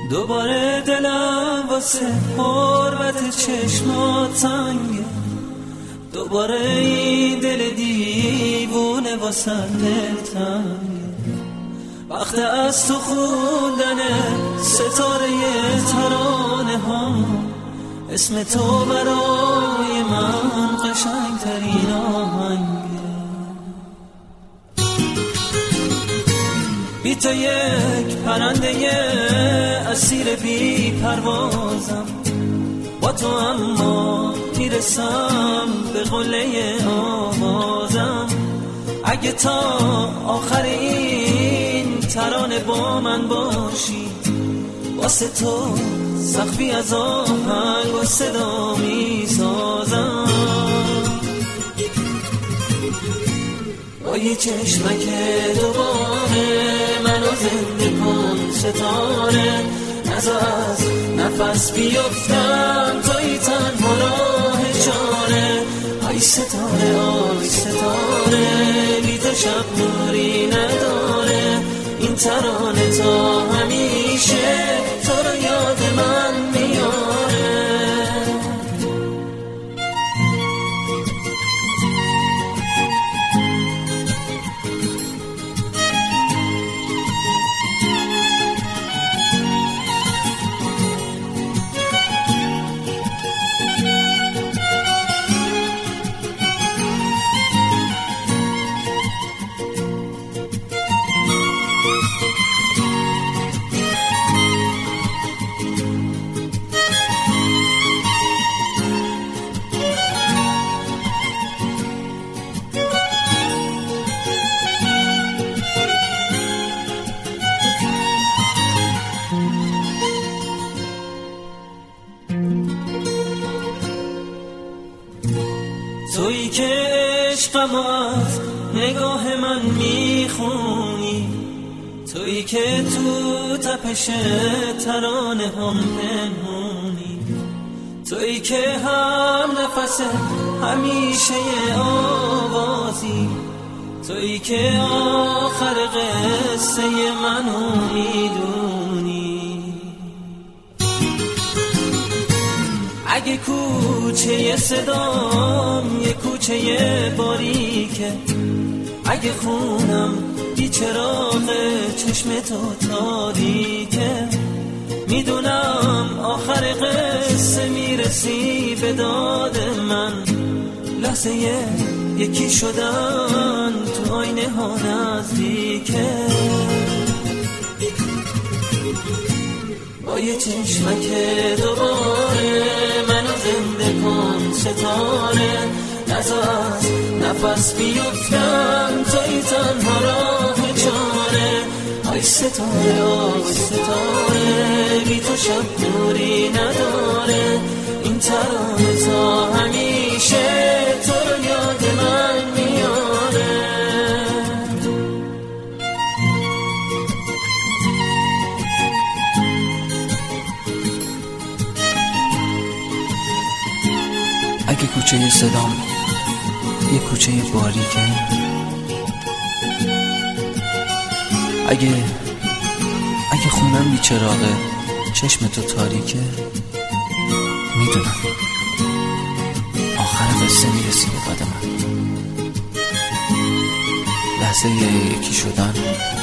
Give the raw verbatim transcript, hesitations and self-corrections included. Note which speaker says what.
Speaker 1: دوباره دلم واسه حرمت چشمات تنگه، دوباره این دل دیوونه واسه دل تنگه. وقت از تو خوندن ستاره ترانه ها، اسم تو برای من قشنگ ترین آهنگه. بی تو یک پرنده اسیر بی پروازم، با تو اما میرسم به قله آوازم. اگه تا آخر این ترانه با من باشی، واسه تو سقفی از آهنگ و صدا میسازم. با یه چشمک دوباره منو زنده کن ستاره، نذار از نفس بیفتم توی تنها راه چاره. آی ستاره آی ستاره، بی تو شب نوری نداره. این ترانه تا همیشه تو رو یاد من میاره. تویی که عشقم از نگاه من میخونی، تویی که تو تپش ترانه هم پنهونی، تویی که هم نفس همیشه آوازی، تویی که آخر قصه منو میدونی. اگه کوچه صدام یه کوچه باریکه، اگه خونم بی چراغ چشم تو تاریکه، میدونم آخر قصه میرسی به داد من. لحظه یکی شدن تو آینه ها نزدیکه. با یه چشمک دوباره منو زنده کن ستاره، نذار از نفس بیفتم توی تنها راه چاره. آی ستاره آی ستاره، بی تو شب نوری نداره. این ترانه تا همیشه تو رو یاد من میاره.
Speaker 2: اگه کوچه صدام یه کوچه باریکه، اگه اگه خونم بی چراغه چشم تو تاریکه، میدونم آخر قصه میرسی به قدم من. لحظه یکی شدن